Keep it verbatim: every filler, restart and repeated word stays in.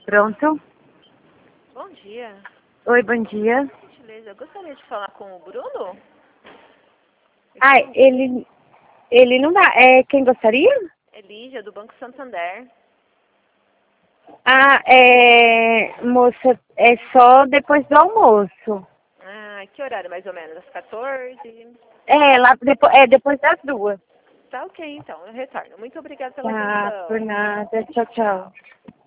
Pronto? Bom dia. Oi, bom dia. Por gentileza, eu gostaria de falar com o Bruno. Ah, ele, ele não dá. É quem gostaria? Elígia, do Banco Santander. Ah, é, moça, é só depois do almoço. Ah, que horário mais ou menos? Às quatorze? É, lá depois, é depois das duas. Tá ok, então. Eu retorno. Muito obrigada pela Tá, por atenção. nada. Tchau, tchau.